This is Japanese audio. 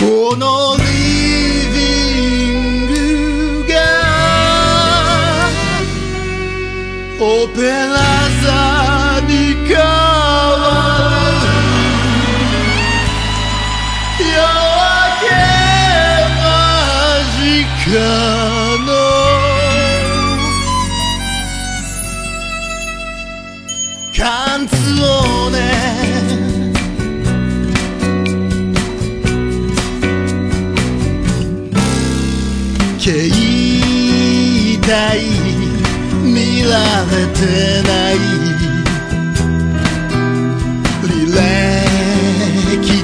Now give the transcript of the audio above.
このリビングがオペラ座に変わる。夜明け間近のカンツォーネ、携帯見られてない履歴